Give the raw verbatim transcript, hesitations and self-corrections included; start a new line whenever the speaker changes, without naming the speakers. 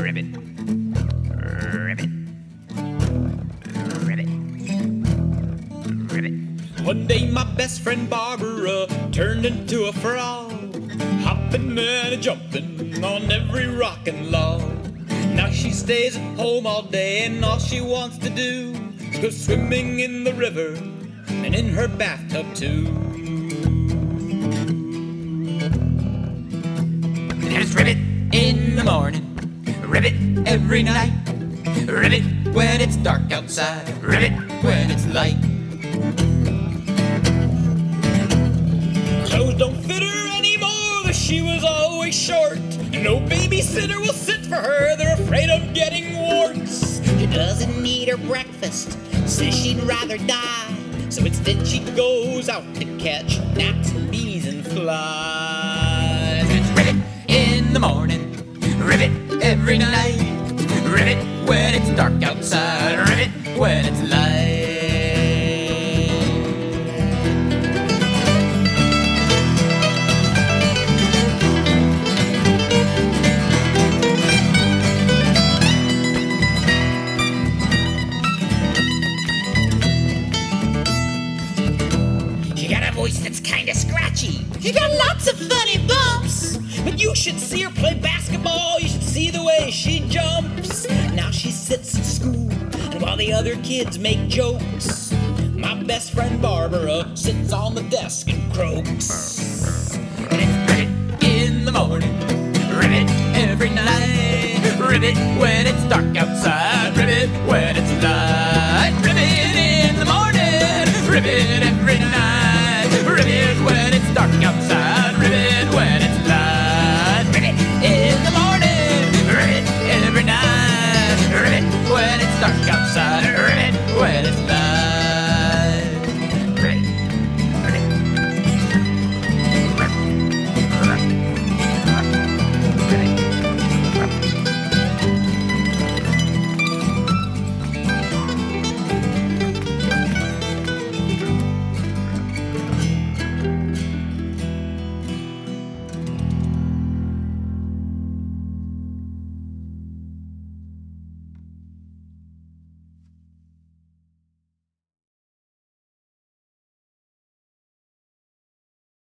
Ribbit. Ribbit. Ribbit. Ribbit.
One day my best friend Barbara turned into a frog, hopping and jumping on every rock and log. Now she stays at home all day and all she wants to do is go swimming in the river and in her bathtub too.
There's Ribbit in the morning, Ribbit every night, Ribbit when it's dark outside, Ribbit when it's light.
Clothes don't fit her anymore, she was always short. No babysitter will sit for her, they're afraid of getting warts.
She doesn't eat her breakfast, says she'd rather die.
So instead she goes out to catch gnats and bees and flies.
It's Ribbit in the morning, Ribbit every night, Ribbit when it's dark outside, Ribbit when it's light.
Voice that's kinda scratchy. She got lots of funny bumps.
But you should see her play basketball, you should see the way she jumps. Now she sits at school, and while the other kids make jokes, my best friend Barbara sits on the desk and croaks.
And it's Ribbit in the morning, Ribbit every night, Ribbit when it's dark outside,